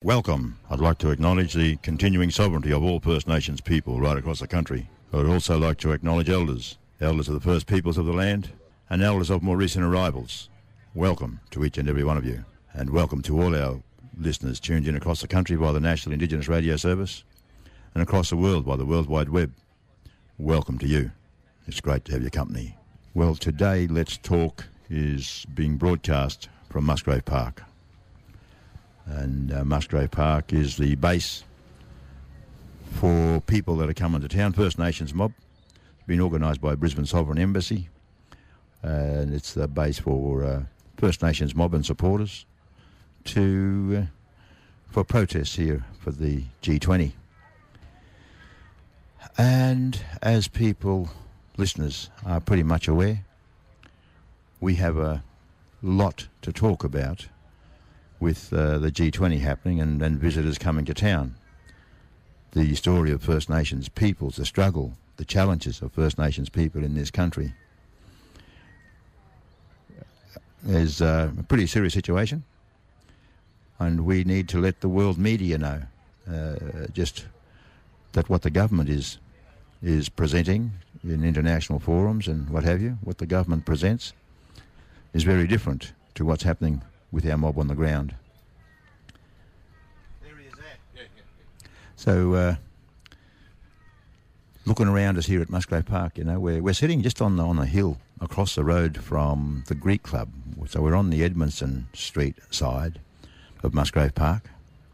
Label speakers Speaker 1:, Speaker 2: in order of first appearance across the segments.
Speaker 1: Welcome. I'd like to acknowledge the continuing sovereignty of all First Nations people right across the country. I would also like to acknowledge elders of the First Peoples of the land and elders of more recent arrivals. Welcome to each and every one of you, and welcome to all our listeners tuned in across the country by the National Indigenous Radio Service and across the world by the World Wide Web. Welcome to you. It's great to have your company. Well, today Let's Talk is being broadcast from Musgrave Park. And Musgrave Park is the base for people that are coming to town. First Nations mob. It's been organised by Brisbane Sovereign Embassy. And it's the base for First Nations mob and supporters for protests here for the G20. And as listeners are pretty much aware, we have a lot to talk about with the G20 happening and visitors coming to town. The story of First Nations peoples, the struggle, the challenges of First Nations people in this country is a pretty serious situation, and we need to let the world media know just that what the government is presenting in international forums and what have you, what the government presents is very different to what's happening with our mob on the ground.
Speaker 2: There he is at.
Speaker 1: So, looking around us here at Musgrave Park, we're sitting just on a hill across the road from the Greek Club. So we're on the Edmondson Street side of Musgrave Park,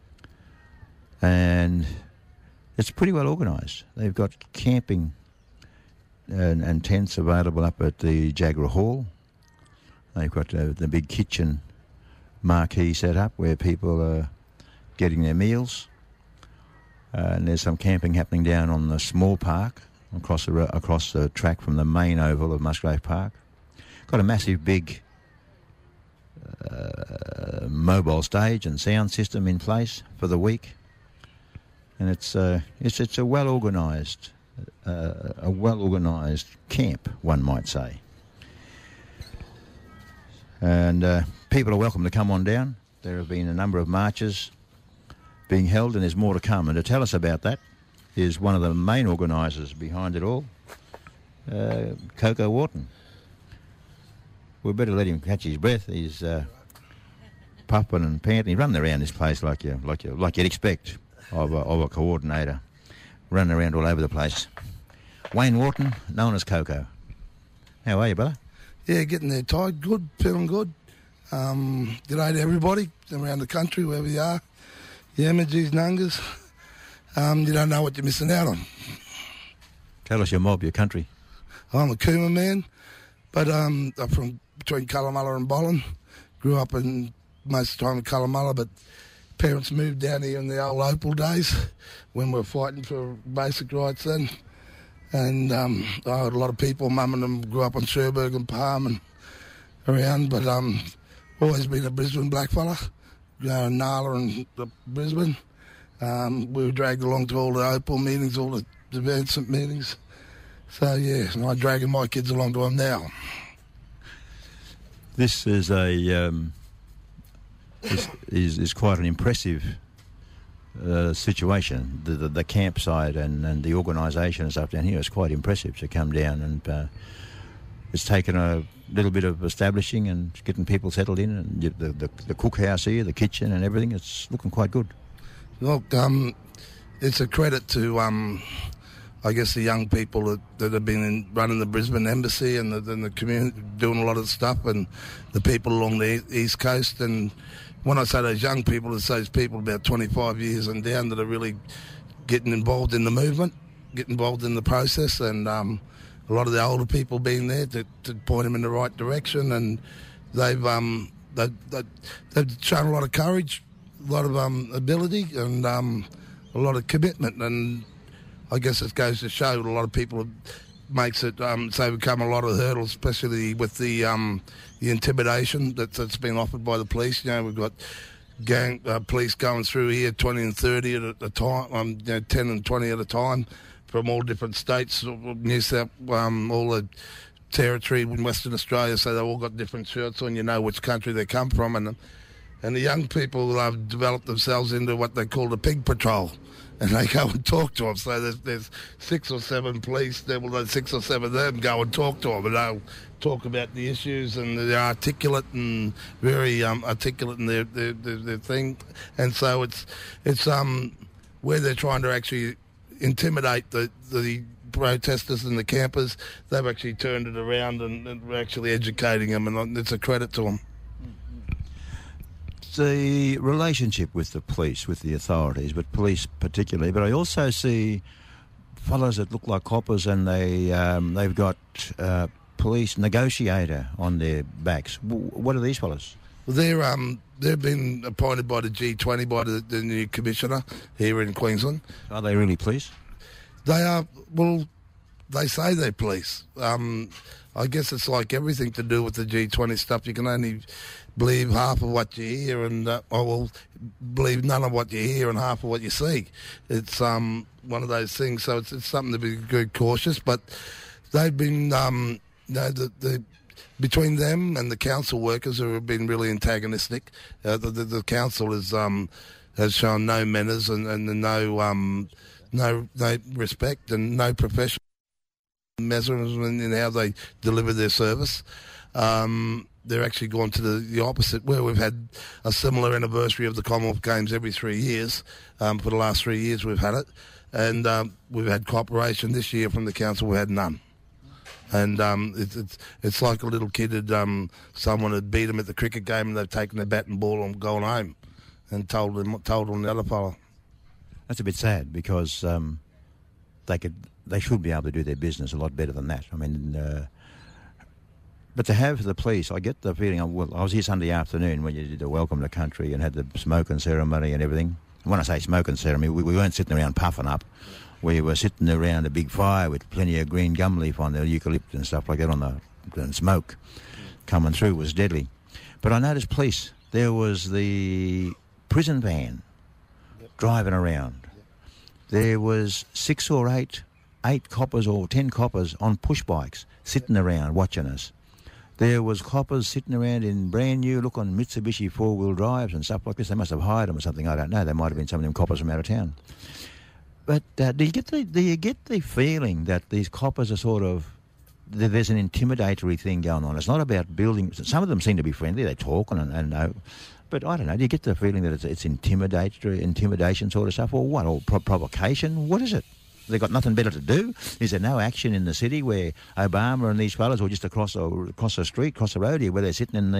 Speaker 1: and it's pretty well organised. They've got camping and tents available up at the Jagra Hall. They've got the big kitchen marquee set up where people are getting their meals. And there's some camping happening down on the small park across the track from the main oval of Musgrave Park. Got a massive big mobile stage and sound system in place for the week, and it's a well organised camp, one might say. And people are welcome to come on down. There have been a number of marches being held, and there's more to come. And to tell us about that is one of the main organisers behind it all, Coco Wharton. We better let him catch his breath. He's puffing and panting. He's running around this place like you'd expect of a coordinator, running around all over the place. Wayne Wharton, known as Coco. How are you, brother?
Speaker 3: Yeah, getting there, Ty. Good, feeling good. G'day to everybody around the country, wherever you are. Yamagees, Nungas. You don't know what you're missing out on.
Speaker 1: Tell us your mob, your country.
Speaker 3: I'm a Cooma man, but I'm from between Colomulla and Bollin. Grew up in most of the time in Colomulla, but parents moved down here in the old Opal days when we were fighting for basic rights then. And I had a lot of people, mum and them grew up on Cherbourg and Palm and around, but always been a Brisbane blackfella, Nala and Brisbane. We were dragged along to all the Opal meetings, all the Vincent meetings. So, yeah, and I'm dragging my kids along to them now.
Speaker 1: This is is quite an impressive situation. The campsite and the organisation and stuff down here is quite impressive to come down, and it's taken a little bit of establishing and getting people settled in, and the cookhouse here, the kitchen and everything. It's looking quite good.
Speaker 3: Look, it's a credit to I guess the young people that have been running the Brisbane Embassy and the community, doing a lot of stuff, and the people along the East Coast. And when I say those young people, it's those people about 25 years and down that are really getting involved in the movement, getting involved in the process, and a lot of the older people being there to point them in the right direction. And they've shown a lot of courage, a lot of ability, and a lot of commitment. And I guess it goes to show that a lot of people makes it overcome a lot of hurdles, especially with the intimidation that's been offered by the police. You know, we've got gang police going through here, 20 and 30 at a time, 10 and 20 at a time, from all different states, New South, all the territory in Western Australia. So they've all got different shirts on. You know which country they come from, and and the young people have developed themselves into what they call the pig patrol. And they go and talk to them. So there's 6 or 7 police, those 6 or 7 of them go and talk to them, and they'll talk about the issues, and they're articulate and very articulate in their thing. And so it's where they're trying to actually intimidate the protesters and the campers, they've actually turned it around and we're actually educating them, and it's a credit to them.
Speaker 1: The relationship with the police, with the authorities, but police particularly. But I also see fellows that look like coppers, and they've got police negotiator on their backs. What are these fellows?
Speaker 3: Well, they've been appointed by the G20 by the new commissioner here in Queensland.
Speaker 1: Are they really police?
Speaker 3: They are. Well, they say they're police. I guess it's like everything to do with the G20 stuff. You can only believe half of what you hear, and believe none of what you hear and half of what you see. It's one of those things. So it's something to be good cautious. But they've been, between them and the council workers who have been really antagonistic. The council has shown no manners and no respect and no professional measurement in how they deliver their service. They're actually gone to the opposite, where we've had a similar anniversary of the Commonwealth Games every 3 years. For the last 3 years we've had it. And we've had cooperation. This year from the council we had none. And it's like a little kid someone had beat them at the cricket game, and they've taken their bat and ball and gone home and told on the other fellow.
Speaker 1: That's a bit sad, because they should be able to do their business a lot better than that. I mean, but to have the police, I get the feeling. I was here Sunday afternoon when you did the welcome to country and had the smoking ceremony and everything. And when I say smoking ceremony, we weren't sitting around puffing up. We were sitting around a big fire with plenty of green gum leaf on the eucalyptus and stuff like that and smoke coming through. It was deadly. But I noticed police. There was the prison van driving around. There was 6 or 8 coppers or 10 coppers on push bikes sitting around watching us. There was coppers sitting around in brand new looking Mitsubishi 4-wheel drives and stuff like this. They must have hired them or something. I don't know. They might have been some of them coppers from out of town. But do you get the feeling that these coppers are sort of, there's an intimidatory thing going on? It's not about building. Some of them seem to be friendly. They talk and but I don't know. Do you get the feeling that it's intimidation sort of stuff, or what, or provocation? What is it? They've got nothing better to do? Is there no action in the city where Obama and these fellas, or just across the street, across the road here, where they're sitting in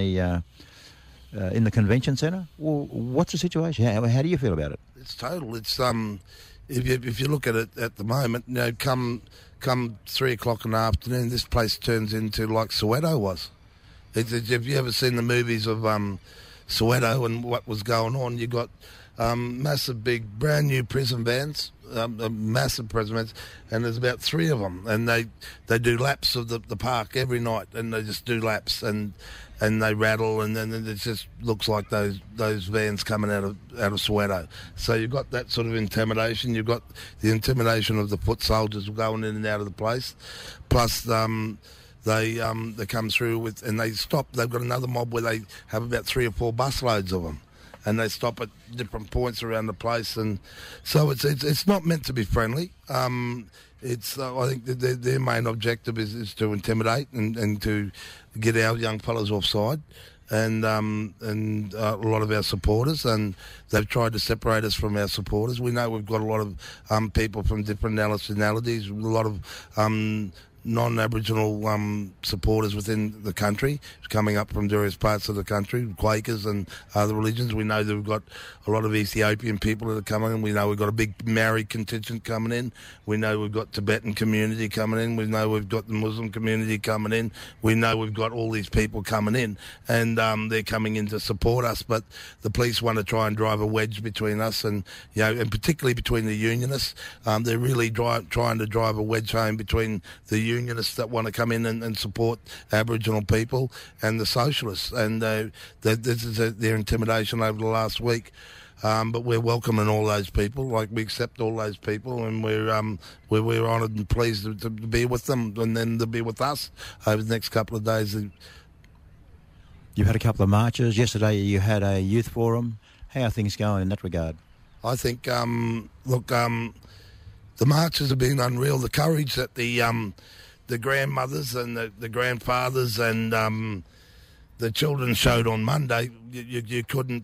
Speaker 1: the convention centre? Well, what's the situation? How do you feel about it?
Speaker 3: It's total. It's if you look at it at the moment, come 3 o'clock in the afternoon, this place turns into like Soweto was. Have you ever seen the movies of Soweto and what was going on? You got massive, big, brand new prison vans. Massive prison vans, and there's about 3 of them, and they do laps of the park every night, and they just do laps, and they rattle, and then it just looks like those vans coming out of Soweto. So you've got that sort of intimidation. You've got the intimidation of the foot soldiers going in and out of the place, plus they come through with, and they stop. They've got another mob where they have about 3 or 4 busloads of them. And they stop at different points around the place, and so it's not meant to be friendly. I think their main objective is to intimidate and to get our young fellas offside, and a lot of our supporters, and they've tried to separate us from our supporters. We know we've got a lot of people from different nationalities, a lot of non-Aboriginal supporters within the country coming up from various parts of the country, Quakers and other religions. We know that we've got a lot of Ethiopian people that are coming in. We know we've got a big Maori contingent coming in. We know we've got Tibetan community coming in. We know we've got the Muslim community coming in. We know we've got all these people coming in, and they're coming in to support us. But the police want to try and drive a wedge between us, and and particularly between the unionists. They're really trying to drive a wedge home between the unionists that want to come in and support Aboriginal people and the socialists, and this is their intimidation over the last week. But we're welcoming all those people, like we accept all those people, and we're honoured and pleased to be with them, and then to be with us over the next couple of days.
Speaker 2: You've had a couple of marches. Yesterday you had a youth forum. How are things going in that regard?
Speaker 3: I think, the marches have been unreal. The courage that the grandmothers and the grandfathers and the children showed on Monday, you couldn't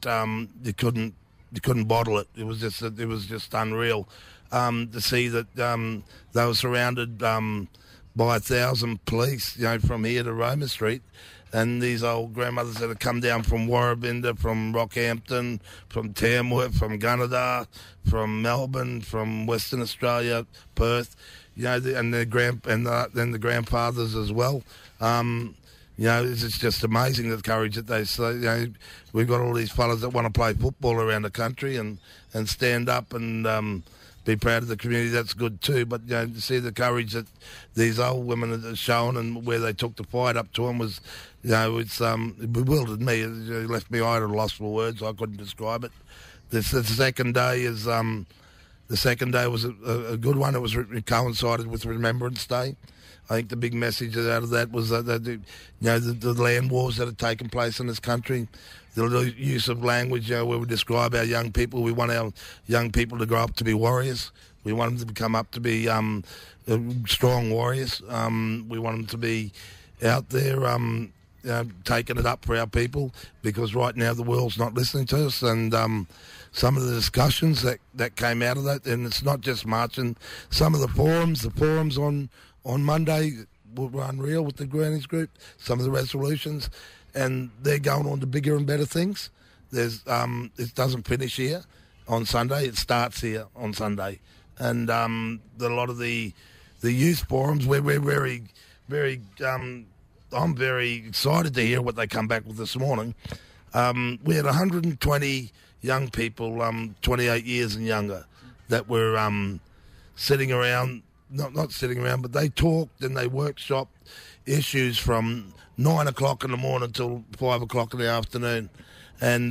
Speaker 3: bottle it. It was just unreal to see that they were surrounded by 1,000 police, from here to Roma Street, and these old grandmothers that had come down from Warrabinda, from Rockhampton, from Tamworth, from Gunnedah, from Melbourne, from Western Australia, Perth, and then the grandfathers as well. It's just amazing the courage that they say. We've got all these fellas that want to play football around the country and stand up and be proud of the community. That's good too. But to see the courage that these old women have shown and where they took the fight up to them was, it bewildered me. It left me at a loss for words. I couldn't describe it. The second day is the second day was a good one. It coincided with Remembrance Day. I think the big message out of that was that the land wars that have taken place in this country, the use of language, where we describe our young people. We want our young people to grow up to be warriors. We want them to become up to be strong warriors. We want them to be out there taking it up for our people, because right now the world's not listening to us. And some of the discussions that came out of that, and it's not just marching. Some of the forums on Monday were unreal with the Grannies group, some of the resolutions, and they're going on to bigger and better things. It doesn't finish here on Sunday, it starts here on Sunday. And a lot of the youth forums, we're very, very, I'm very excited to hear what they come back with this morning. We had 120 young people, 28 years and younger, that were sitting around, not sitting around, but they talked and they workshopped issues from 9 o'clock in the morning till 5 o'clock in the afternoon. And,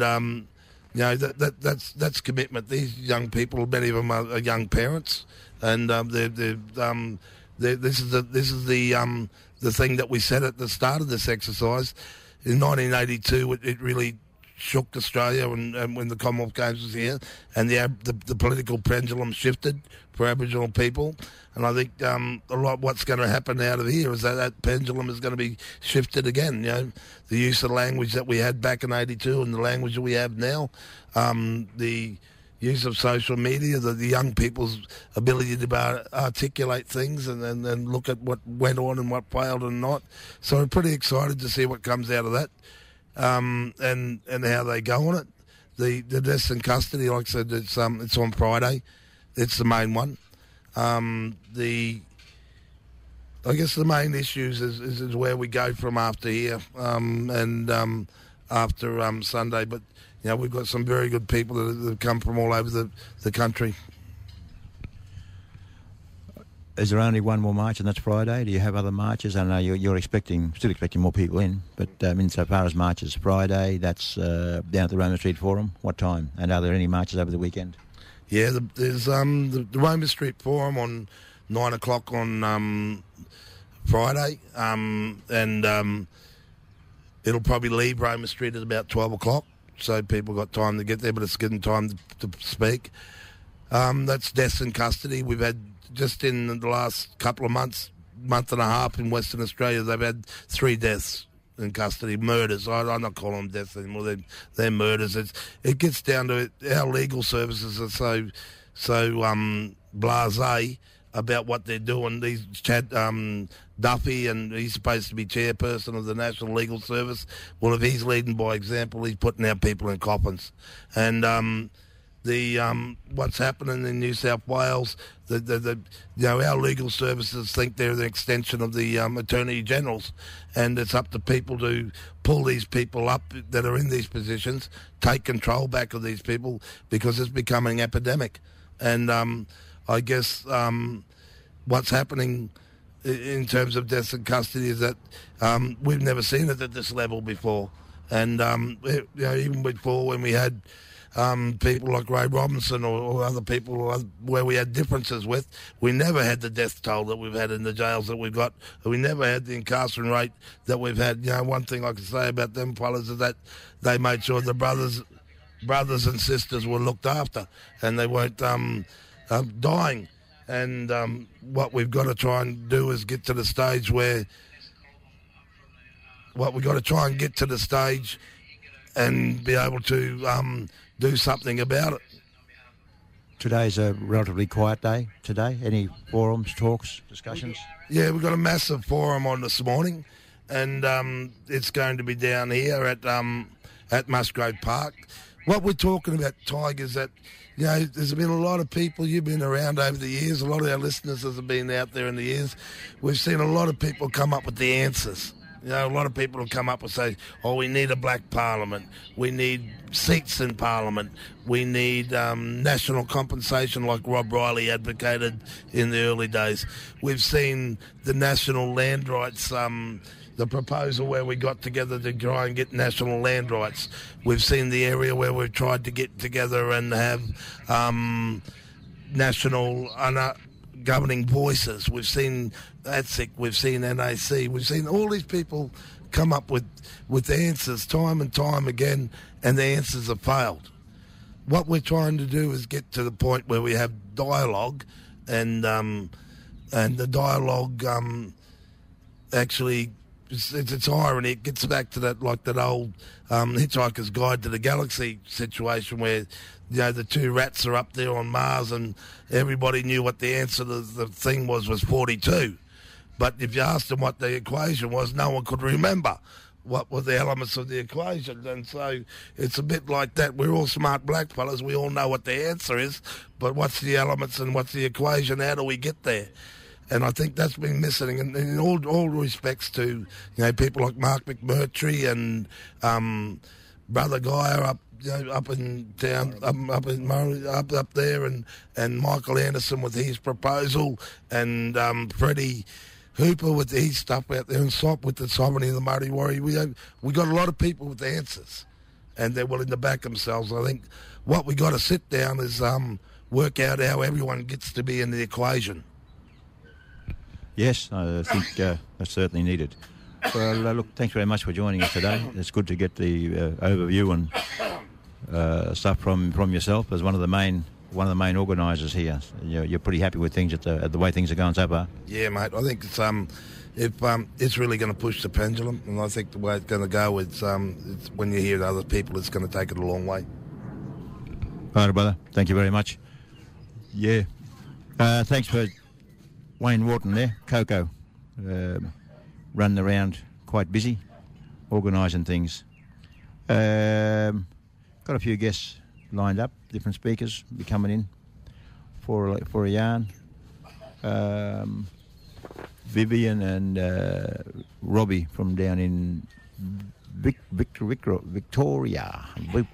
Speaker 3: that's commitment. These young people, many of them are young parents, and this is the thing that we said at the start of this exercise. In 1982, it really shook Australia and when the Commonwealth Games was here, and the political pendulum shifted for Aboriginal people. And I think a lot what's going to happen out of here is that pendulum is going to be shifted again. The use of language that we had back in 82 and the language that we have now, the use of social media, the young people's ability to articulate things and look at what went on and what failed and not. So I'm pretty excited to see what comes out of that. And how they go on it. The deaths in custody, like I said, it's on Friday. It's the main one. I guess the main issues is where we go from after here, and after Sunday. But we've got some very good people that have come from all over the country.
Speaker 2: Is there only one more march, and that's Friday? Do you have other marches? I know you're still expecting more people in, but insofar as marches, Friday, that's down at the Roma Street Forum. What time? And are there any marches over the weekend?
Speaker 3: Yeah, there's the Roma Street Forum on 9 o'clock on Friday, and it'll probably leave Roma Street at about 12 o'clock, so people got time to get there, but it's getting time to speak. That's deaths in custody. We've had, just in the last couple of month and a half in Western Australia, they've had 3 deaths in custody, murders. I'm not calling them deaths anymore. They're murders. It gets down to our legal services are so blasé about what they're doing. These Chad Duffy, and he's supposed to be chairperson of the National Legal Service. Well, if he's leading by example, he's putting our people in coffins. And what's happening in New South Wales, our legal services think they're the extension of the Attorney Generals, and it's up to people to pull these people up that are in these positions, take control back of these people, because it's becoming epidemic. And I guess what's happening in terms of deaths in custody is that we've never seen it at this level before. And even before, when we had people like Ray Robinson or other people where we had differences with. We never had the death toll that we've had in the jails that we've got. We never had the incarceration rate that we've had. One thing I can say about them fellas is that they made sure the brothers and sisters were looked after and they weren't dying. And what we've got to try and do is get to the stage where and be able to do something about it.
Speaker 2: Today's a relatively quiet day today. Any forums, talks, discussions?
Speaker 3: Yeah, we've got a massive forum on this morning, and it's going to be down here at Musgrave Park. What we're talking about, Tiger, is that there's been a lot of people, you've been around over the years, a lot of our listeners have been out there in the years. We've seen a lot of people come up with the answers. A lot of people will come up and say, we need a black parliament. We need seats in parliament. We need national compensation like Rob Riley advocated in the early days. We've seen the national land rights, the proposal where we got together to try and get national land rights. We've seen the area where we've tried to get together and have national governing voices. We've seen ATSIC, we've seen NAC, we've seen all these people come up with answers time and time again, and the answers have failed. What we're trying to do is get to the point where we have dialogue, and the dialogue actually, it's irony. It gets back to that old Hitchhiker's Guide to the Galaxy situation where the two rats are up there on Mars and everybody knew what the answer to the thing was 42. But if you asked them what the equation was, no one could remember what were the elements of the equation. And so it's a bit like that. We're all smart black fellas. We all know what the answer is, but what's the elements and what's the equation? How do we get there? And I think that's been missing in all respects to people like Mark McMurtry and Brother Geyer up in town, up in Murray, up there, and Michael Anderson with his proposal, and Freddie Hooper with his stuff out there, and Sop with the sovereignty of the Murray Warrior. We got a lot of people with answers, and they're willing to back themselves. I think what we got to sit down is work out how everyone gets to be in the equation.
Speaker 2: Yes, I think that's certainly needed. Well, look, thanks very much for joining us today. It's good to get the overview and stuff from yourself as one of the main organisers here. You're pretty happy with things at the way things are going so far.
Speaker 3: Yeah, mate. I think it's really going to push the pendulum, and I think the way it's going to go it's when you hear other people, it's going to take it a long way.
Speaker 2: All right, brother. Thank you very much. Yeah. Thanks for Wayne Wharton there, Coco, running around quite busy, organising things. Got a few guests lined up, different speakers be coming in for a yarn. Vivian and Robbie from down in Victoria.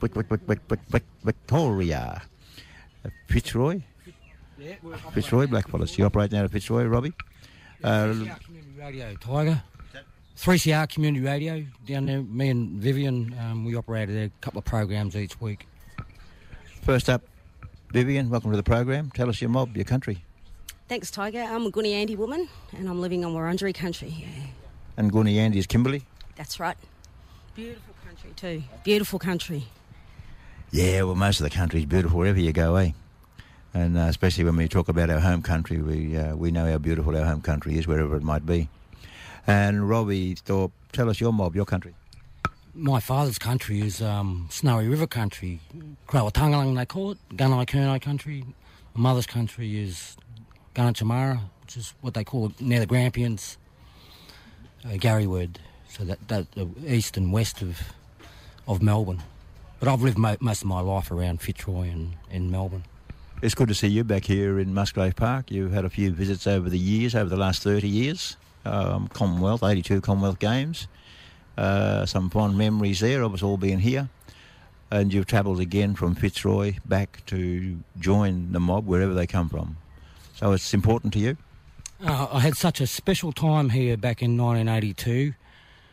Speaker 2: Fitzroy.
Speaker 4: Yeah,
Speaker 2: Fitzroy, Blackfellas. You operate out of Fitzroy, Robbie?
Speaker 4: 3CR Community Radio, Tiger. 3CR Community Radio, down there, me and Vivian, we operated there a couple of programs each week.
Speaker 2: First up, Vivian, welcome to the program. Tell us your mob, your country.
Speaker 5: Thanks, Tiger. I'm a Gooniyandi woman, and I'm living on Wurundjeri country. Yeah.
Speaker 2: And Gooniyandi is Kimberley?
Speaker 5: That's right. Beautiful country too. Beautiful country.
Speaker 2: Yeah, well, most of the country is beautiful wherever you go, eh? And especially when we talk about our home country, we know how beautiful our home country is, wherever it might be. And Robbie Thorpe, tell us your mob, your country.
Speaker 4: My father's country is Snowy River country, Krawatangalang they call it, Gunai Kurnai country. My mother's country is Gunatjamara, which is what they call it near the Grampians, Garryword, so that the east and west of Melbourne. But I've lived most of my life around Fitzroy and in Melbourne.
Speaker 2: It's good to see you back here in Musgrave Park. You've had a few visits over the last 30 years. Commonwealth, 82 Commonwealth Games. Some fond memories there of us all being here. And you've travelled again from Fitzroy back to join the mob, wherever they come from. So it's important to you?
Speaker 4: I had such a special time here back in 1982.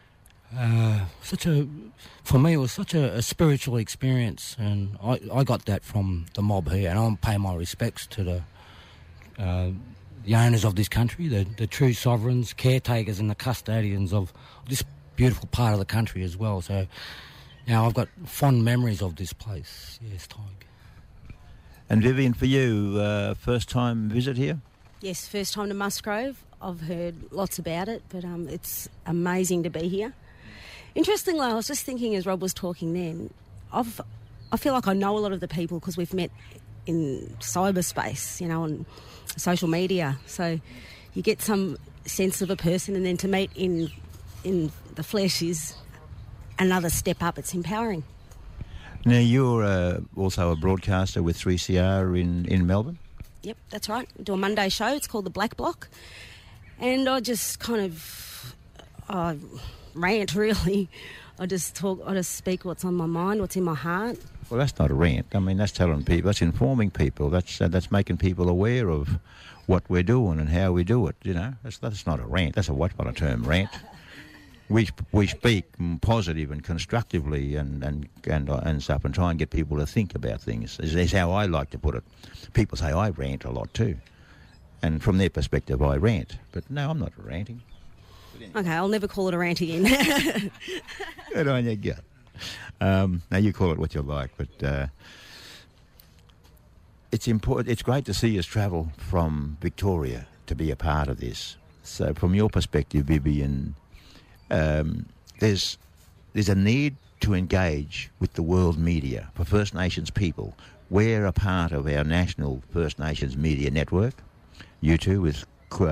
Speaker 4: For me, it was such a spiritual experience, and I got that from the mob here, and I'll pay my respects to the owners of this country, the true sovereigns, caretakers and the custodians of this beautiful part of the country as well. So, I've got fond memories of this place. Yes, Tig.
Speaker 2: And Vivian, for you, first time visit here?
Speaker 5: Yes, first time to Musgrove. I've heard lots about it, but it's amazing to be here. Interestingly, I was just thinking as Rob was talking then, I feel like I know a lot of the people because we've met in cyberspace, on social media. So you get some sense of a person, and then to meet in the flesh is another step up. It's empowering.
Speaker 2: Now, you're also a broadcaster with 3CR in Melbourne?
Speaker 5: Yep, that's right. We do a Monday show. It's called The Black Block. And I just kind of rant, really. I just speak what's on my mind, what's in my heart.
Speaker 2: Well, that's not a rant. I mean, that's telling people, that's informing people, that's making people aware of what we're doing and how we do it, That's not a rant. That's what a term, rant. We speak positive and constructively and stuff, and try and get people to think about things. Is how I like to put it. People say I rant a lot too, and from their perspective, I rant. But no, I'm not ranting.
Speaker 5: Okay, I'll never call it a rant again.
Speaker 2: Good on you, gut. Now you call it what you like, but it's important. It's great to see us travel from Victoria to be a part of this. So, from your perspective, Vivian. There's a need to engage with the world media for First Nations people. We're a part of our national First Nations media network, you two with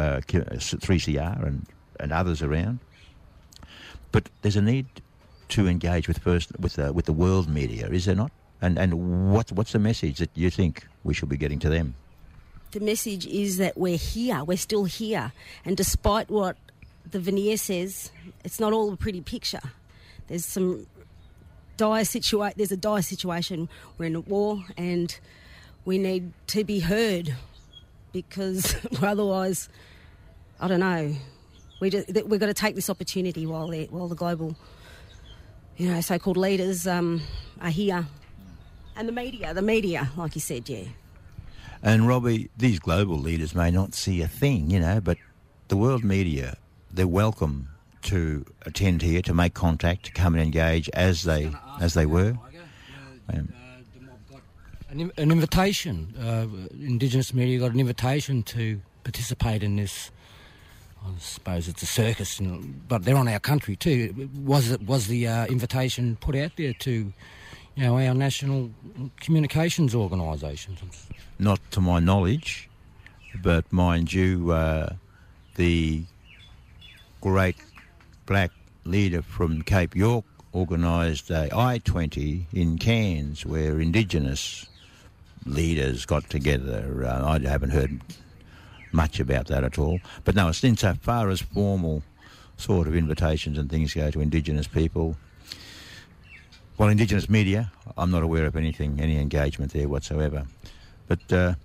Speaker 2: 3CR and others around. But there's a need to engage with the world media, is there not? And what's the message that you think we should be getting to them?
Speaker 5: The message is that we're here, we're still here, and despite what the veneer says, it's not all a pretty picture. There's some there's a dire situation. We're in a war, and we need to be heard, because otherwise, I don't know. We've got to take this opportunity while the global, so-called leaders are here, and the media, like you said, yeah.
Speaker 2: And Robbie, these global leaders may not see a thing, but the world media, they're welcome to attend here, to make contact, to come and engage as they were.
Speaker 4: The mob got an invitation. Indigenous media got an invitation to participate in this. I suppose it's a circus, but they're on our country too. Was the invitation put out there to, our national communications organisations?
Speaker 2: Not to my knowledge, but mind you, the great black leader from Cape York organised a I-20 in Cairns where Indigenous leaders got together. I haven't heard much about that at all. But no, insofar as formal sort of invitations and things go to Indigenous people, well, Indigenous media, I'm not aware of any engagement there whatsoever. But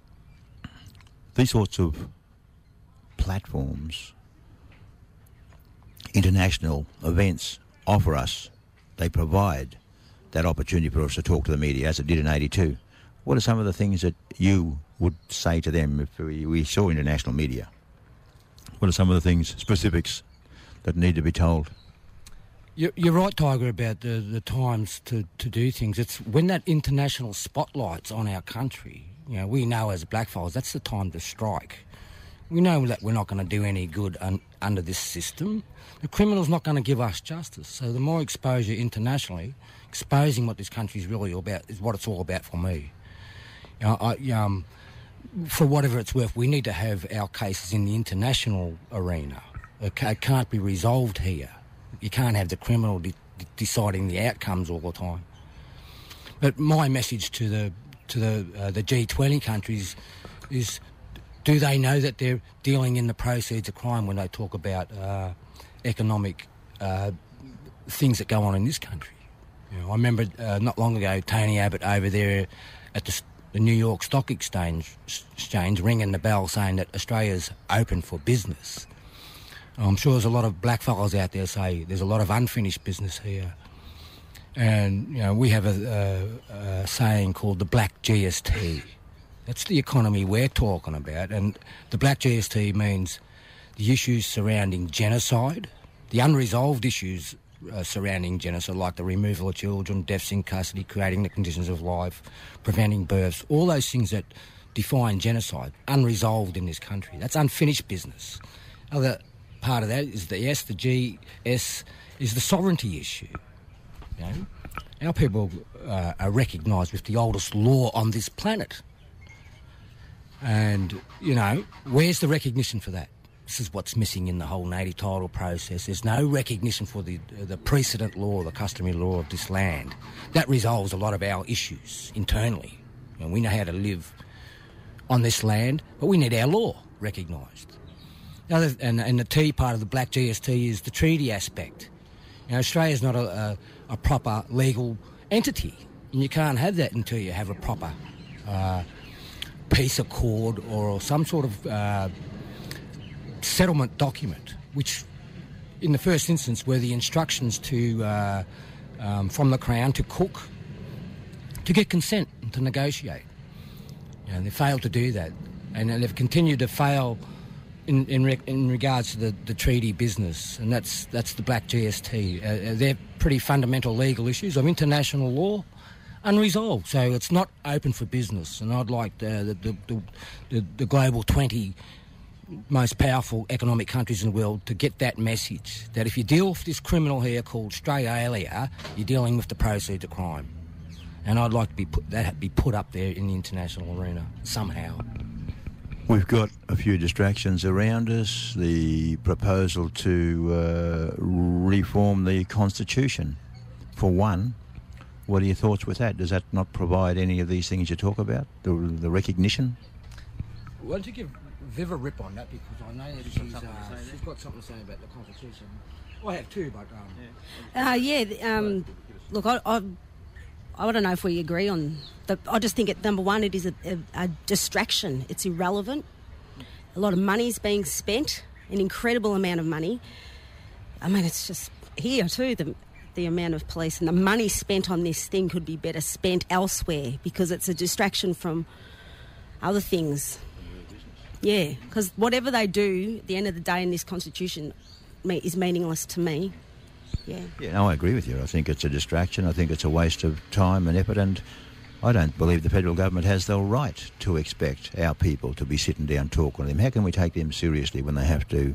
Speaker 2: these sorts of platforms, international events offer us, they provide that opportunity for us to talk to the media, as it did in 82. What are some of the things that you would say to them if we saw international media? What are some of the things, specifics, that need to be told?
Speaker 4: You're right, Tiger, about the times to do things. It's when that international spotlight's on our country, we know as blackfellas that's the time to strike. We know that we're not going to do any good under this system. The criminal's not going to give us justice. So the more exposure internationally, exposing what this country's really all about, is what it's all about for me. For whatever it's worth, we need to have our cases in the international arena. It can't be resolved here. You can't have the criminal deciding the outcomes all the time. But my message to the G20 countries is, do they know that they're dealing in the proceeds of crime when they talk about economic things that go on in this country? I remember not long ago Tony Abbott over there at the New York Stock Exchange ringing the bell saying that Australia's open for business. I'm sure there's a lot of black fellas out there say there's a lot of unfinished business here. And, we have a saying called the black GST. That's the economy we're talking about. And the black GST means the issues surrounding genocide, the unresolved issues surrounding genocide, like the removal of children, deaths in custody, creating the conditions of life, preventing births, all those things that define genocide, unresolved in this country. That's unfinished business. Other part of that is the GS is the sovereignty issue. Our people are recognised with the oldest law on this planet. And, where's the recognition for that? This is what's missing in the whole native title process. There's no recognition for the precedent law, the customary law of this land. That resolves a lot of our issues internally. We know how to live on this land, but we need our law recognised. And the T part of the black GST is the treaty aspect. Australia's not a proper legal entity, and you can't have that until you have a proper peace accord or some sort of settlement document, which in the first instance were the instructions to from the Crown to Cook to get consent and to negotiate. They failed to do that, and they've continued to fail in regards to the treaty business, and that's the black GST. They're pretty fundamental legal issues of international law, unresolved. So it's not open for business, and I'd like the global 20 most powerful economic countries in the world to get that message, that if you deal with this criminal here called Australia, you're dealing with the proceeds of crime. And I'd like to be put up there in the international arena somehow.
Speaker 2: We've got a few distractions around us. The proposal to reform the Constitution. For one, what are your thoughts with that? Does that not provide any of these things you talk about? The recognition?
Speaker 4: Why don't you give Viv a rip on that, because I know that she's got something to say about the Constitution. I have too, but...
Speaker 5: look, I don't know if we agree on... I just think, number one, it is a distraction. It's irrelevant. A lot of money's being spent, an incredible amount of money. I mean, it's just here too, the amount of police and the money spent on this thing could be better spent elsewhere, because it's a distraction from other things. Yeah, because whatever they do, at the end of the day in this Constitution is meaningless to me. Yeah,
Speaker 2: no, I agree with you. I think it's a distraction. I think it's a waste of time and effort, and I don't believe the federal government has the right to expect our people to be sitting down talking to them. How can we take them seriously when they have to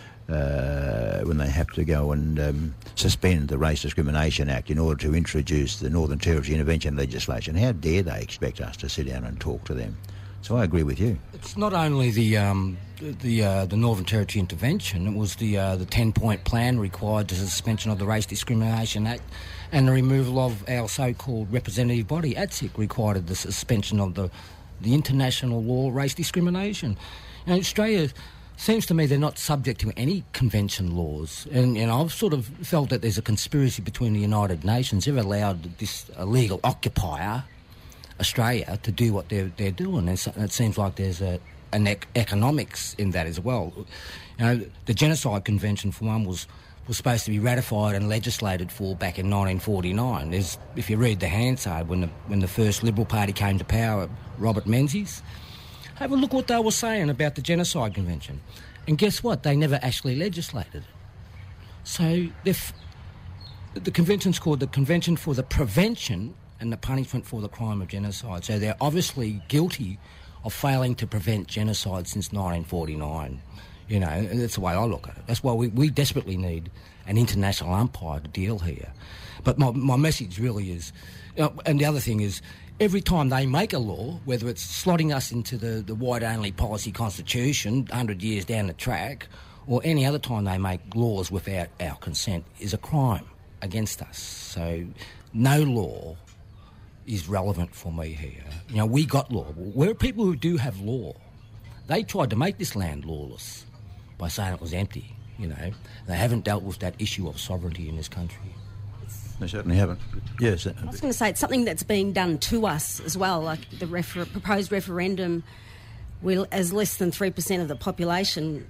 Speaker 2: go and suspend the Race Discrimination Act in order to introduce the Northern Territory intervention legislation? How dare they expect us to sit down and talk to them? So I agree with you.
Speaker 4: It's not only the Northern Territory intervention. It was the 10-point plan required the suspension of the Race Discrimination Act, and the removal of our so-called representative body, ATSIC, required the suspension of the international law of race discrimination. Now, Australia seems to me they're not subject to any convention laws, and I've sort of felt that there's a conspiracy between the United Nations. They've allowed this illegal occupier, Australia, to do what they're doing, and it seems like there's an economics in that as well. The Genocide Convention, for one, was supposed to be ratified and legislated for back in 1949. If you read the Hansard, when the first Liberal Party came to power, Robert Menzies, have a look what they were saying about the Genocide Convention. And guess what? They never actually legislated it. So the convention's called the Convention for the Prevention and the Punishment for the Crime of Genocide. So they're obviously guilty of failing to prevent genocide since 1949. And that's the way I look at it. That's why we desperately need an international umpire to deal here. But my message really is, and the other thing is, every time they make a law, whether it's slotting us into the white-only policy constitution 100 years down the track, or any other time they make laws without our consent, is a crime against us. So no law is relevant for me here. We got law. We're people who do have law. They tried to make this land lawless by saying it was empty, They haven't dealt with that issue of sovereignty in this country.
Speaker 2: They certainly haven't. Yes.
Speaker 5: I was going to say, it's something that's being done to us as well, like the proposed referendum as less than 3% of the population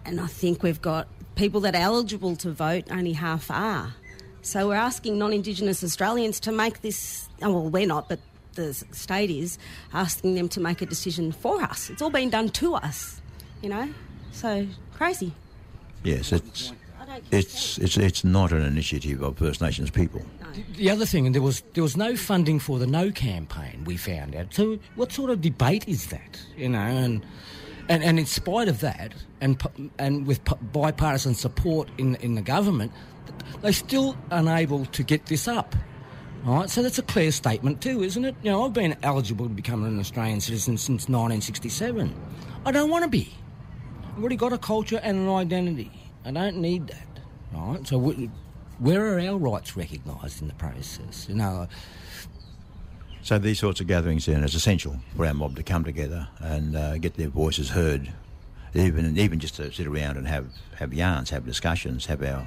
Speaker 5: And I think we've got people that are eligible to vote, only half are. So we're asking non-Indigenous Australians to make this, well, we're not, but the state is asking them to make a decision for us. It's all been done to us, you know, so crazy.
Speaker 2: Yes, it's not an initiative of First Nations people.
Speaker 4: The other thing, and there was no funding for the No campaign, we found out. So what sort of debate is that, you know? And in spite of that, and with bipartisan support in the government, they're still unable to get this up. All right, so that's a clear statement too, isn't it? You know, I've been eligible to become an Australian citizen since 1967. I don't want to be. I've already got a culture and an identity. I don't need that. All right, so where are our rights recognised in the process? You know.
Speaker 2: So these sorts of gatherings then is essential for our mob to come together and get their voices heard, even just to sit around and have yarns, have discussions, have our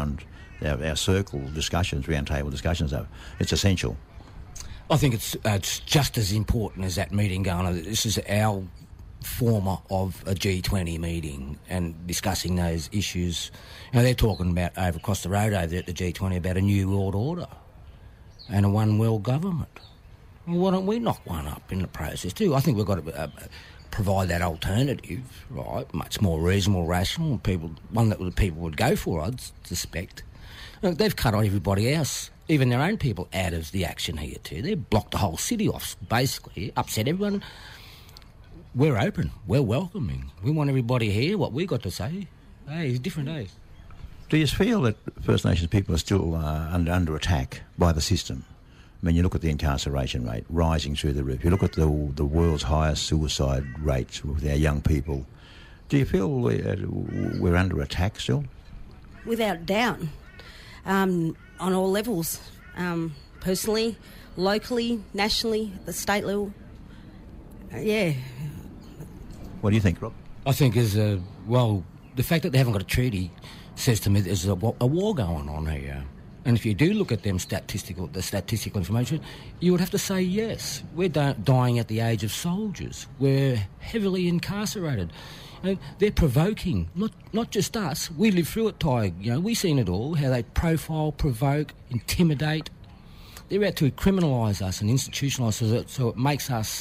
Speaker 2: circle discussions, round table discussions. It's essential.
Speaker 4: I think it's just as important as that meeting going on. This is our form of a G20 meeting and discussing those issues. You know, they're talking about over across the road over at the G20 about a new world order and a one world government. Well, why don't we knock one up in the process too? I think we've got to provide that alternative, right? Much more reasonable, rational, one that the people would go for, I'd suspect. Look, they've cut everybody else, even their own people, out of the action here too. They've blocked the whole city off, basically, upset everyone. We're open, we're welcoming. We want everybody here, what we got to say. Hey, it's different days.
Speaker 2: Do you feel that First Nations people are still under attack by the system? I mean, you look at the incarceration rate rising through the roof. You look at the world's highest suicide rates with our young people. Do you feel we're under attack still?
Speaker 5: Without doubt, on all levels, personally, locally, nationally, the state level. Yeah.
Speaker 2: What do you think, Rob?
Speaker 4: I think the fact that they haven't got a treaty says to me there's a war going on here. And if you do look at the statistical information, you would have to say yes. We're dying at the age of soldiers. We're heavily incarcerated. You know, they're provoking, not just us. We live through it, Ty. You know, we've seen it all, how they profile, provoke, intimidate. They're out to criminalise us and institutionalise us so it makes us...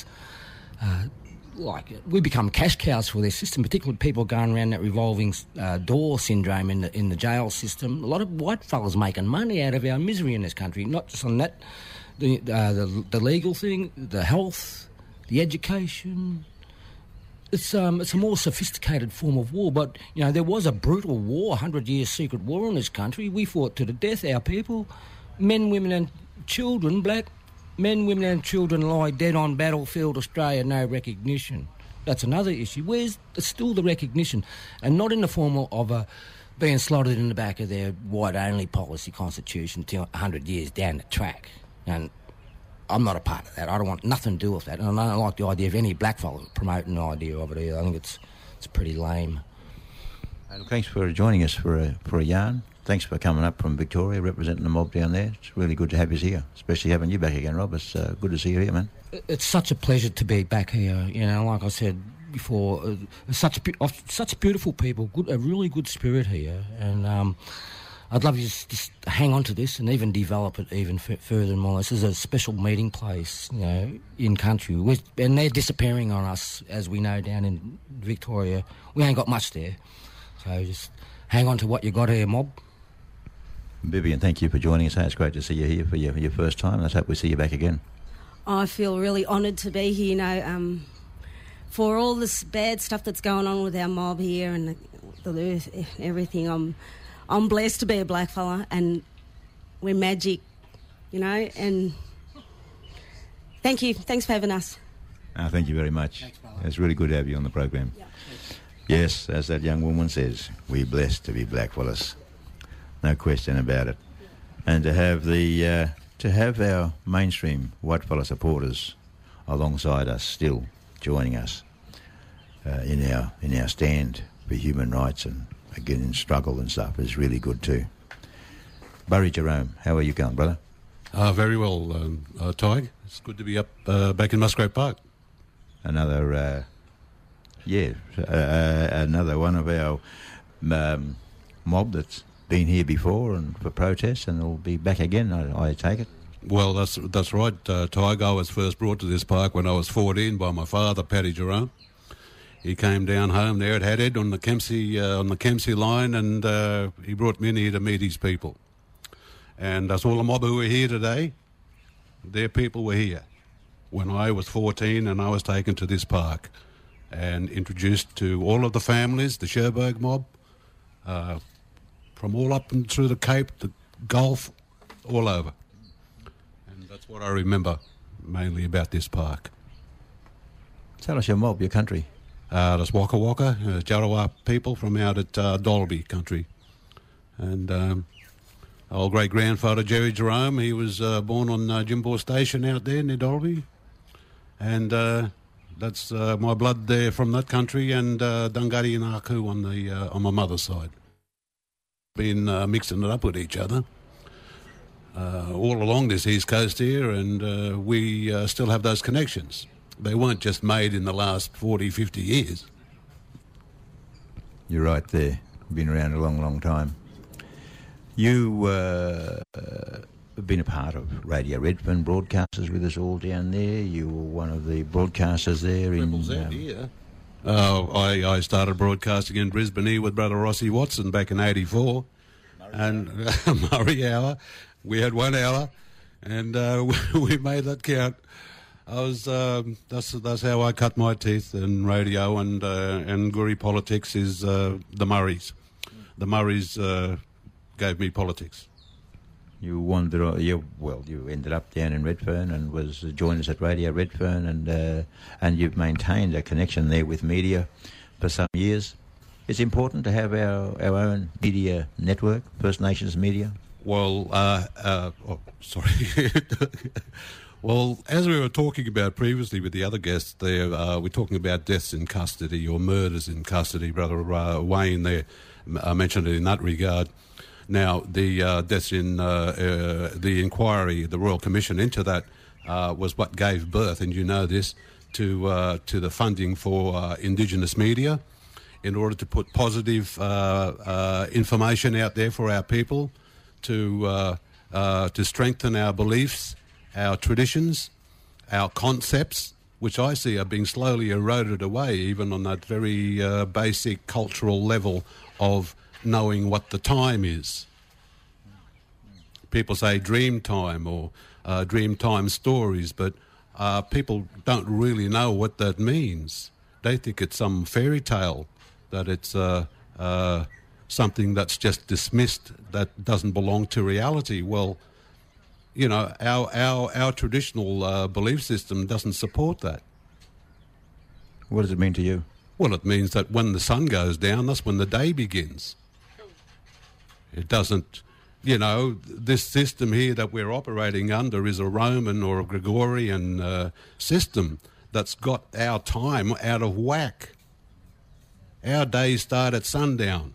Speaker 4: we become cash cows for their system, particularly people going around that revolving door syndrome in the jail system. A lot of white fellas making money out of our misery in this country, not just on that, the legal thing, the health, the education. It's a more sophisticated form of war, but you know there was a brutal war, 100 years secret war in this country. We fought to the death, our people, men, women, and children, black. Men, women and children lie dead on battlefield Australia, no recognition. That's another issue. Where's still the recognition? And not in the form of being slotted in the back of their white-only policy constitution till 100 years down the track. And I'm not a part of that. I don't want nothing to do with that. And I don't like the idea of any black fella promoting the idea of it either. I think it's pretty lame.
Speaker 2: Thanks for joining us for a yarn. Thanks for coming up from Victoria, representing the mob down there. It's really good to have you here, especially having you back again, Rob. It's good to see you here, man.
Speaker 4: It's such a pleasure to be back here. You know, like I said before, such beautiful people, a really good spirit here, and I'd love you to just hang on to this and even develop it even further and more. This is a special meeting place, you know, in country, and they're disappearing on us, as we know, down in Victoria. We ain't got much there, so just hang on to what you got here, mob.
Speaker 2: Vivian, thank you for joining us. It's great to see you here for your first time. Let's hope we see you back again.
Speaker 5: I feel really honoured to be here, you know, for all this bad stuff that's going on with our mob here and the earth, everything. I'm blessed to be a black fella, and we're magic, you know, and thank you. Thanks for having us.
Speaker 2: Thank you very much.
Speaker 4: Thanks,
Speaker 2: it's really good to have you on the program.
Speaker 5: Yeah.
Speaker 2: Yes, as that young woman says, we're blessed to be black fellas. No question about it. And to have our mainstream white fella supporters alongside us, still joining us in our stand for human rights and again in struggle and stuff is really good too. Barry Jerome, how are you going, brother?
Speaker 6: Very well, Tig. It's good to be up back in Musgrave Park.
Speaker 2: Another Yeah, another one of our mob that's been here before and for protests, and will be back again, I take it.
Speaker 6: Well, that's right. Tiger, I was first brought to this park when I was 14 by my father, Paddy Jerome. He came down home there at Hadhead on the Kempsey line, and he brought me in here to meet his people. And that's all the mob who were here today. Their people were here when I was 14 and I was taken to this park and introduced to all of the families, the Cherbourg mob, from all up and through the Cape, the Gulf, all over. And that's what I remember mainly about this park.
Speaker 2: Tell us your mob, your country.
Speaker 6: That's Waka Waka, Jarowa people from out at Dalby country. And old great-grandfather Jerry Jerome, he was born on Jimbo Station out there near Dalby. And that's my blood there from that country, and Dungari and Aku on my mother's side. Been mixing it up with each other all along this east coast here, and we still have those connections. They weren't just made in the last 40, 50 years.
Speaker 2: You're right there. Been around a long, long time. You have been a part of Radio Redfern broadcasters with us all down there. You were one of the broadcasters there in...
Speaker 6: I started broadcasting in Brisbane here with Brother Rossi Watson back in 84. And Murray Hour. We had 1 hour, and we made that count. That's how I cut my teeth in radio and Guri politics is the Murrays. The Murrays gave me politics.
Speaker 2: You wandered. You ended up down in Redfern and joined us at Radio Redfern, and you've maintained a connection there with media for some years. It's important to have our own media network, First Nations media.
Speaker 6: Well, sorry. Well, as we were talking about previously with the other guests there, we're talking about deaths in custody or murders in custody. Brother Wayne there mentioned it in that regard. Now, the deaths in the inquiry, the Royal Commission into that was what gave birth, and you know this, to the funding for Indigenous media in order to put positive information out there for our people, to strengthen our beliefs, our traditions, our concepts, which I see are being slowly eroded away, even on that very basic cultural level of knowing what the time is. People say dream time or dream time stories, but people don't really know what that means. They think it's some fairy tale, that it's something that's just dismissed, that doesn't belong to reality. Well, you know, our traditional belief system doesn't support that.
Speaker 2: What does it mean to you?
Speaker 6: Well, it means that when the sun goes down, that's when the day begins. It doesn't, you know, this system here that we're operating under is a Roman or a Gregorian system that's got our time out of whack. Our days start at sundown.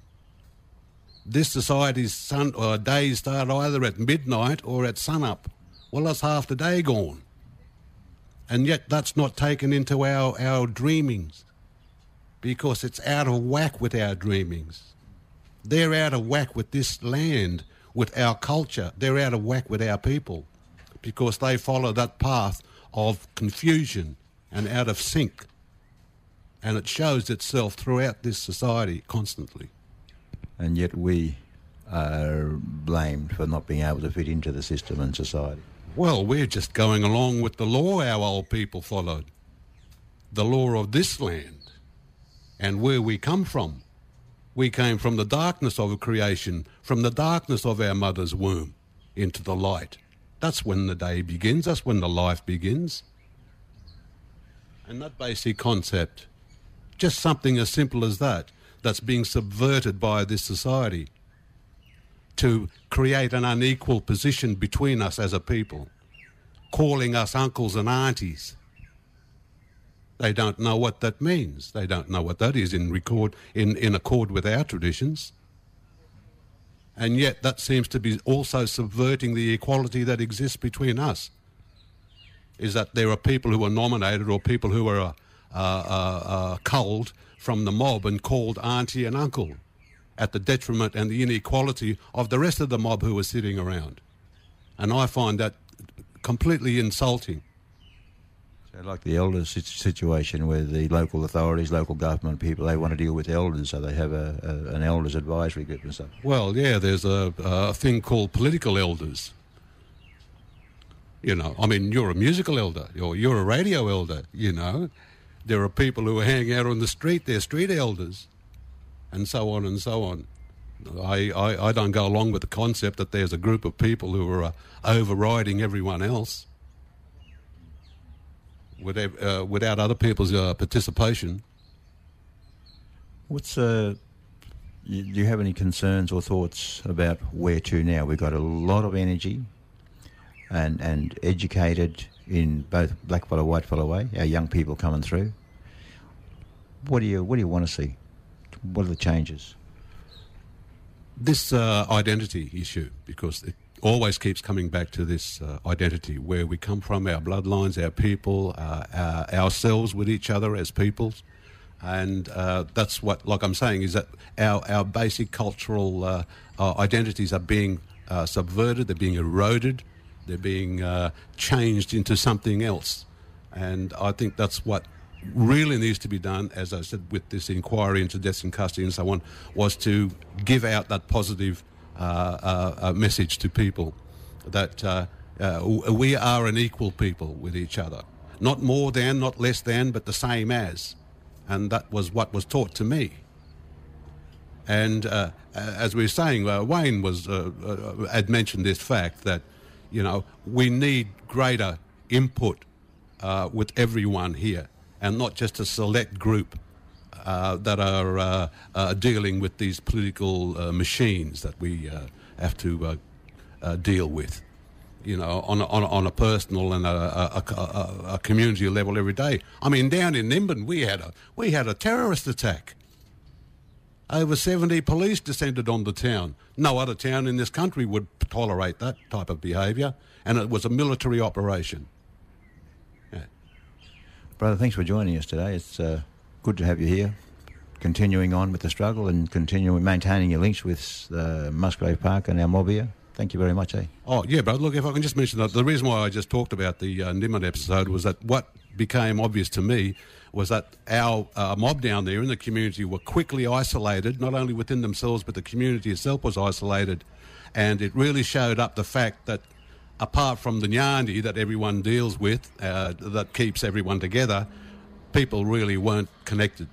Speaker 6: This society's days start either at midnight or at sunup. Well, that's half the day gone. And yet that's not taken into our dreamings, because it's out of whack with our dreamings. They're out of whack with this land, with our culture. They're out of whack with our people, because they follow that path of confusion and out of sync. And it shows itself throughout this society constantly.
Speaker 2: And yet we are blamed for not being able to fit into the system and society.
Speaker 6: Well, we're just going along with the law our old people followed, the law of this land and where we come from. We came from the darkness of creation, from the darkness of our mother's womb into the light. That's when the day begins, that's when the life begins. And that basic concept, just something as simple as that, that's being subverted by this society to create an unequal position between us as a people, calling us uncles and aunties. They don't know what that means. They don't know what that is in accord with our traditions. And yet that seems to be also subverting the equality that exists between us, is that there are people who are nominated or people who are culled from the mob and called auntie and uncle, at the detriment and the inequality of the rest of the mob who were sitting around. And I find that completely insulting.
Speaker 2: So like the elders situation where the local authorities, local government people, they want to deal with elders, so they have an elders advisory group and stuff.
Speaker 6: Well, yeah, there's a thing called political elders. You know, I mean, you're a musical elder, or you're a radio elder, you know. There are people who are hanging out on the street, they're street elders, and so on and so on. I don't go along with the concept that there's a group of people who are overriding everyone else without other people's participation.
Speaker 2: Do you have any concerns or thoughts about where to now? We've got a lot of energy and educated in both blackfellow, whitefellow way, our young people coming through. What do you want to see? What are the changes?
Speaker 6: This identity issue, because it always keeps coming back to this identity, where we come from, our bloodlines, our people, ourselves with each other as peoples. And that's what, like I'm saying, is that our basic cultural identities are being subverted, they're being eroded, they're being changed into something else. And I think that's what really needs to be done, as I said, with this inquiry into deaths in custody and so on, was to give out that positive message to people that we are an equal people with each other. Not more than, not less than, but the same as. And that was what was taught to me. And as we were saying, Wayne had mentioned this fact that, you know, we need greater input with everyone here, and not just a select group that are dealing with these political machines that we have to deal with, you know, on a personal and a community level every day. I mean, down in Nimbin, we had a terrorist attack. Over 70 police descended on the town. No other town in this country would tolerate that type of behaviour, and it was a military operation. Yeah.
Speaker 2: Brother, thanks for joining us today. It's good to have you here, continuing on with the struggle and maintaining your links with Musgrave Park and our mob here. Thank you very much, eh?
Speaker 6: Oh, yeah, brother. Look, if I can just mention that, the reason why I just talked about the Nimbin episode was that what became obvious to me was that our mob down there in the community were quickly isolated, not only within themselves, but the community itself was isolated. And it really showed up the fact that apart from the Nyandi that everyone deals with, that keeps everyone together, people really weren't connected.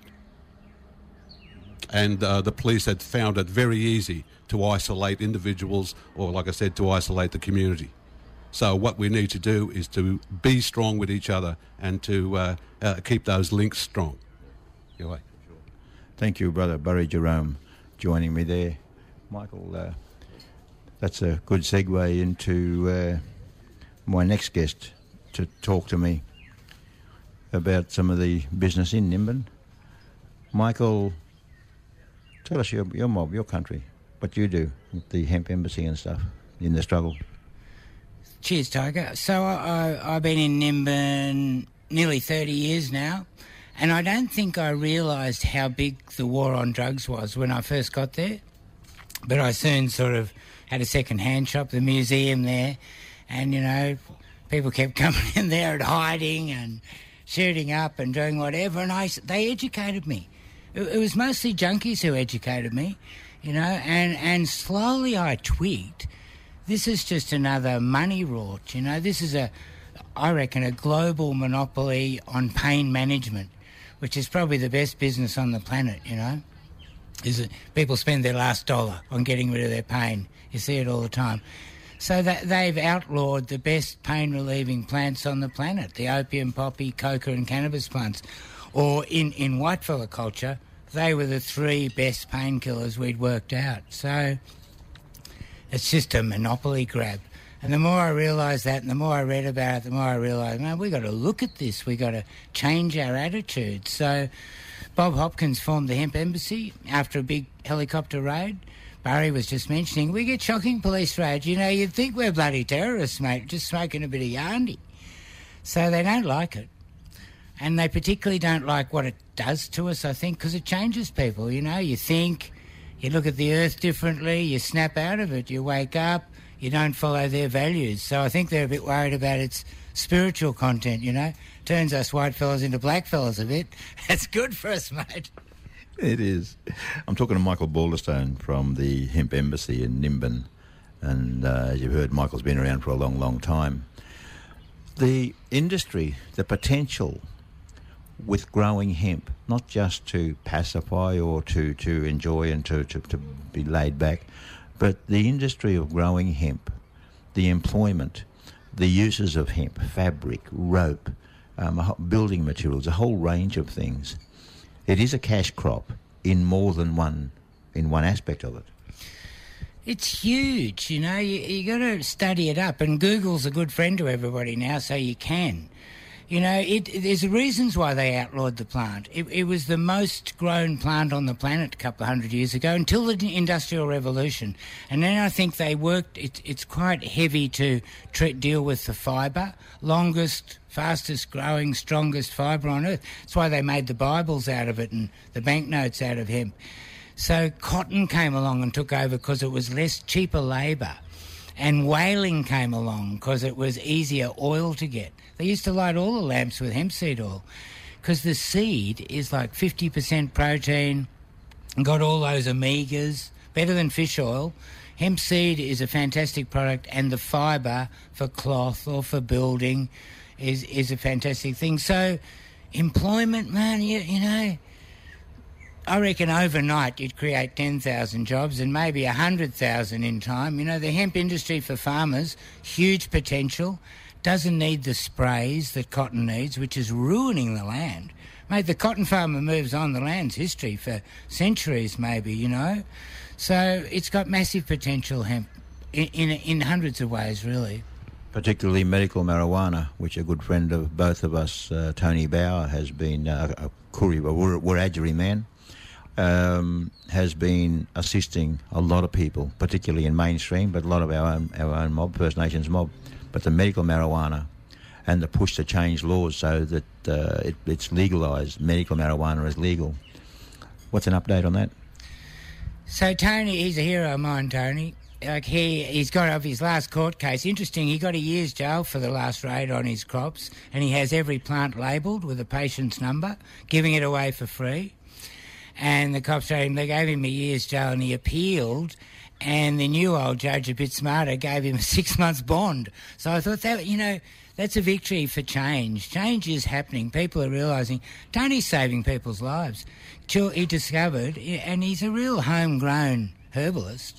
Speaker 6: And the police had found it very easy to isolate individuals, or, like I said, to isolate the community. So what we need to do is to be strong with each other and to keep those links strong. Anyway.
Speaker 2: Thank you, Brother Barry Jerome, joining me there. Michael, that's a good segue into my next guest to talk to me about some of the business in Nimbin. Michael, tell us your mob, your country, what you do with the hemp embassy and stuff in the struggle.
Speaker 7: Cheers, Tiger. So I've been in Nimbin nearly 30 years now, and I don't think I realised how big the war on drugs was when I first got there. But I soon sort of had a second-hand shop, the museum there, and, you know, people kept coming in there and hiding and shooting up and doing whatever, and they educated me. It was mostly junkies who educated me, you know, and slowly I tweaked. This is just another money rort, you know. This is I reckon, a global monopoly on pain management, which is probably the best business on the planet, you know. Is that people spend their last dollar on getting rid of their pain. You see it all the time. So that they've outlawed the best pain-relieving plants on the planet, the opium, poppy, coca and cannabis plants. Or in whitefellow culture, they were the 3 best painkillers we'd worked out. So it's just a monopoly grab. And the more I realised that and the more I read about it, the more I realised, man, we've got to look at this. We've got to change our attitude. So Bob Hopkins formed the Hemp Embassy after a big helicopter raid. Barry was just mentioning, we get shocking police raids. You know, you'd think we're bloody terrorists, mate, just smoking a bit of yarndy. So they don't like it. And they particularly don't like what it does to us, I think, because it changes people, you know. You think, you look at the earth differently, you snap out of it, you wake up, you don't follow their values. So I think they're a bit worried about its spiritual content, you know. Turns us white fellas into black fellas a bit. That's good for us, mate.
Speaker 2: It is. I'm talking to Michael Balderstone from the Hemp Embassy in Nimbin. And as you've heard, Michael's been around for a long, long time. The industry, the potential with growing hemp, not just to pacify or to enjoy and to be laid back, but the industry of growing hemp, the employment, the uses of hemp, fabric, rope, building materials, a whole range of things. It is a cash crop in more than one aspect of it.
Speaker 7: It's huge, you know. You got to study it up, and Google's a good friend to everybody now, so you can. You know, there's reasons why they outlawed the plant. It was the most grown plant on the planet a couple of 100 years ago until the Industrial Revolution. And then I think they worked, it's quite heavy to deal with the fibre. Longest, fastest growing, strongest fibre on earth. That's why they made the Bibles out of it and the banknotes out of hemp. So cotton came along and took over because it was cheaper labour. And whaling came along because it was easier oil to get. They used to light all the lamps with hemp seed oil because the seed is like 50% protein, got all those omegas, better than fish oil. Hemp seed is a fantastic product, and the fibre for cloth or for building is a fantastic thing. So employment, man, you know, I reckon overnight you'd create 10,000 jobs and maybe 100,000 in time. You know, the hemp industry for farmers, huge potential, doesn't need the sprays that cotton needs, which is ruining the land. Mate, the cotton farmer moves on, the land's history for centuries maybe, you know. So it's got massive potential, hemp, in hundreds of ways, really.
Speaker 2: Particularly medical marijuana, which a good friend of both of us, Tony Bauer, has been a Wiradjuri man. Has been assisting a lot of people, particularly in mainstream, but a lot of our own mob, First Nations mob. But the medical marijuana and the push to change laws so that it's legalised, medical marijuana is legal. What's an update on that?
Speaker 7: So Tony, he's a hero of mine, Tony. Like he's got off his last court case. Interesting, he got a year's jail for the last raid on his crops, and he has every plant labelled with a patient's number, giving it away for free. And the cops told him they gave him a year's jail, and he appealed, and the new old judge, a bit smarter, gave him a 6 months bond. So I thought that, you know, that's a victory for change. Change is happening. People are realising Tony's saving people's lives. He discovered, and he's a real homegrown herbalist,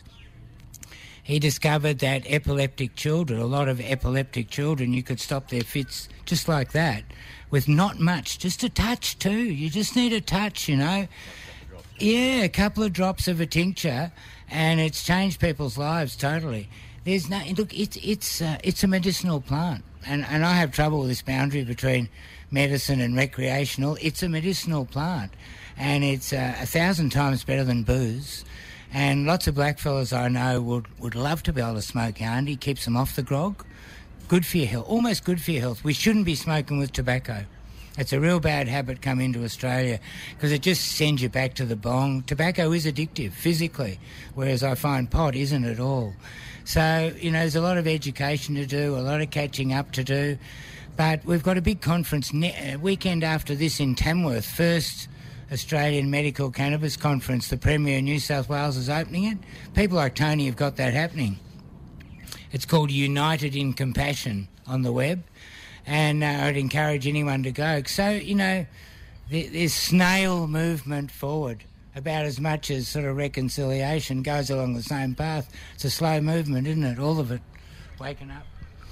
Speaker 7: he discovered that epileptic children, a lot of epileptic children, you could stop their fits just like that with not much, just a touch too. You just need a touch, you know. Yeah, a couple of drops of a tincture, and it's changed people's lives totally. There's no look. It's a medicinal plant, and I have trouble with this boundary between medicine and recreational. It's a medicinal plant, and it's 1,000 times better than booze. And lots of blackfellas I know would love to be able to smoke Yandi. Keeps them off the grog. Good for your health, almost good for your health. We shouldn't be smoking with tobacco. It's a real bad habit come into Australia because it just sends you back to the bong. Tobacco is addictive physically, whereas I find pot isn't at all. So, you know, there's a lot of education to do, a lot of catching up to do. But we've got a big conference weekend after this in Tamworth, first Australian Medical Cannabis Conference. The Premier of New South Wales is opening it. People like Tony have got that happening. It's called United in Compassion on the web, and I'd encourage anyone to go. So, you know, there's snail movement forward about as much as sort of reconciliation goes along the same path. It's a slow movement, isn't it? All of it waking up.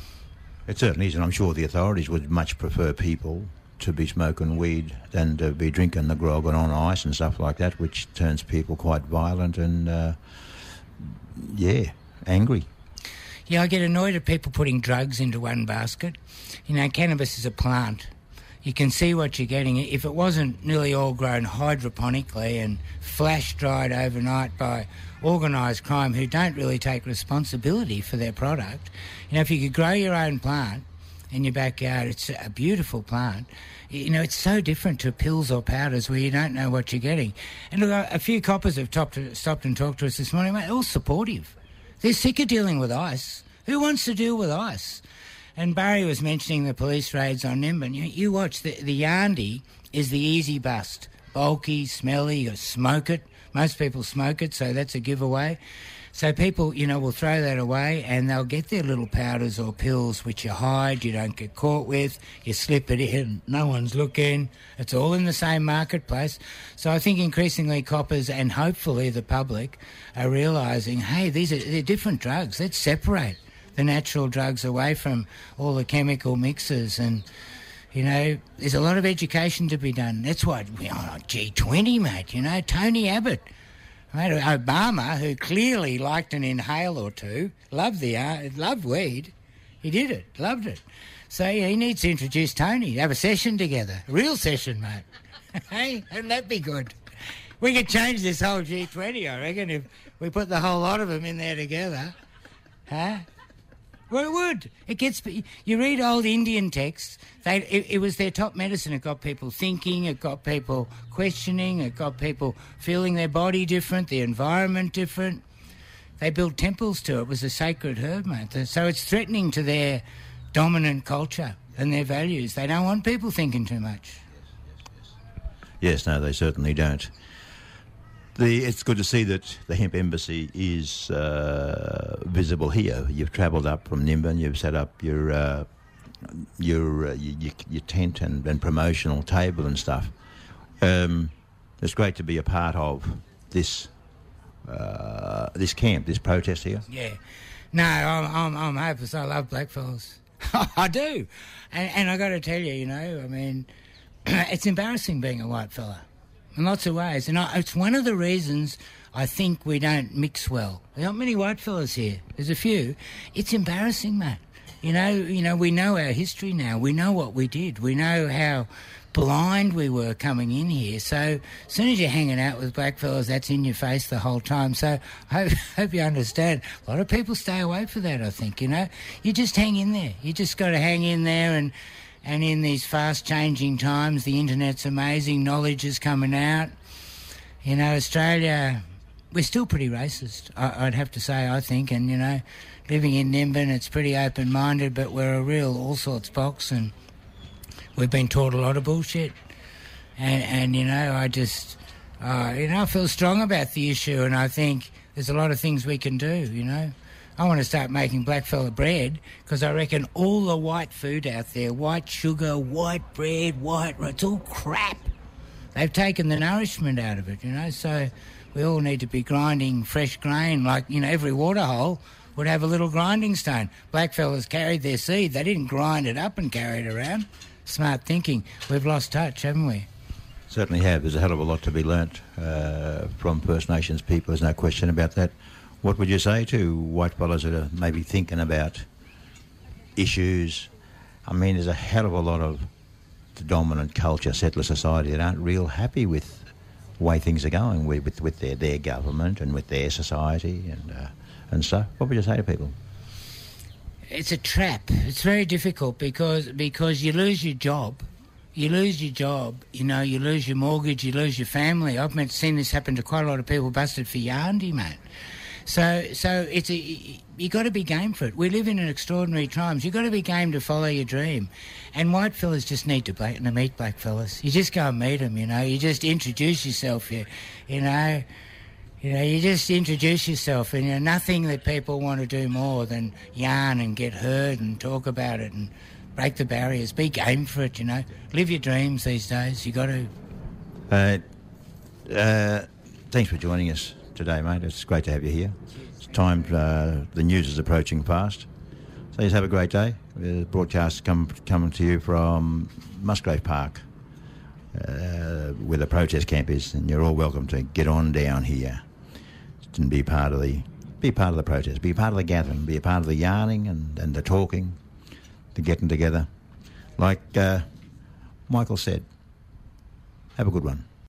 Speaker 2: It certainly is, and I'm sure the authorities would much prefer people to be smoking weed than to be drinking the grog and on ice and stuff like that, which turns people quite violent and, angry.
Speaker 7: Yeah, I get annoyed at people putting drugs into one basket. You know, cannabis is a plant. You can see what you're getting. If it wasn't nearly all grown hydroponically and flash-dried overnight by organised crime who don't really take responsibility for their product, you know, if you could grow your own plant in your backyard, it's a beautiful plant. You know, it's so different to pills or powders where you don't know what you're getting. And look, a few coppers have stopped and talked to us this morning, mate. They're all supportive. They're sick of dealing with ice. Who wants to deal with ice? And Barry was mentioning the police raids on Nimbin. You watch, the Yarndi is the easy bust. Bulky, smelly, you smoke it. Most people smoke it, so that's a giveaway. So people, you know, will throw that away and they'll get their little powders or pills which you hide, you don't get caught with, you slip it in, no one's looking. It's all in the same marketplace. So I think increasingly coppers and hopefully the public are realising, hey, they're different drugs. Let's separate the natural drugs away from all the chemical mixes. And, you know, there's a lot of education to be done. That's why we're on G20, mate, you know, Tony Abbott. Mate, Obama, who clearly liked an inhale or two, loved weed. He did it, loved it. So yeah, he needs to introduce Tony, have a session together, a real session, mate. Hey, wouldn't that be good? We could change this whole G20, I reckon, if we put the whole lot of them in there together. Huh? Well, it would. It gets. You read old Indian texts. It was their top medicine. It got people thinking. It got people questioning. It got people feeling their body different, the environment different. They built temples to it. It was a sacred herb, mate. So it's threatening to their dominant culture and their values. They don't want people thinking too much.
Speaker 2: Yes, no, they certainly don't. It's good to see that the Hemp Embassy is visible here. You've travelled up from Nimbin. You've set up your tent and promotional table and stuff. It's great to be a part of this camp, this protest here.
Speaker 7: Yeah, no, I'm hopeless. I love blackfellas. I do, and I got to tell you, you know, I mean, it's embarrassing being a white fella. In lots of ways. And it's one of the reasons I think we don't mix well. There aren't many white fellas here. There's a few. It's embarrassing, mate. You know, we know our history now. We know what we did. We know how blind we were coming in here. So as soon as you're hanging out with black fellas, that's in your face the whole time. So I hope you understand. A lot of people stay away from that, I think, you know. You just hang in there. You just got to hang in there and in these fast-changing times, the internet's amazing, knowledge is coming out. You know, Australia, we're still pretty racist, I'd have to say, I think. And, you know, living in Nimbin, it's pretty open-minded, but we're a real all-sorts box, and we've been taught a lot of bullshit. And you know, I just, I feel strong about the issue, and I think there's a lot of things we can do, you know. I want to start making blackfella bread because I reckon all the white food out there, white sugar, white bread, it's all crap. They've taken the nourishment out of it, you know, so we all need to be grinding fresh grain like, you know, every waterhole would have a little grinding stone. Blackfellas carried their seed. They didn't grind it up and carry it around. Smart thinking. We've lost touch, haven't we?
Speaker 2: Certainly have. There's a hell of a lot to be learnt from First Nations people. There's no question about that. What would you say to white fellas that are maybe thinking about issues? I mean, there's a hell of a lot of the dominant culture, settler society, that aren't real happy with the way things are going with their government and with their society and stuff. What would you say to people?
Speaker 7: It's a trap. It's very difficult because you lose your job. You lose your job, you know, you lose your mortgage, you lose your family. I've seen this happen to quite a lot of people busted for Yarndi, mate. So it's you got to be game for it. We live in extraordinary times. You got to be game to follow your dream. And white fellas just need to meet black fellas. You just go and meet them, you know. You just introduce yourself, you know. You just introduce yourself, and nothing that people want to do more than yarn and get heard and talk about it and break the barriers. Be game for it, you know. Live your dreams these days. You got
Speaker 2: to. Thanks for joining us today, mate. It's great to have you here. It's time. The news is approaching fast. So just have a great day. The broadcast coming to you from Musgrave Park, where the protest camp is, and you're all welcome to get on down here and be part of the protest, be part of the gathering, be a part of the yarning and the talking, the getting together. Like Michael said, have a good one.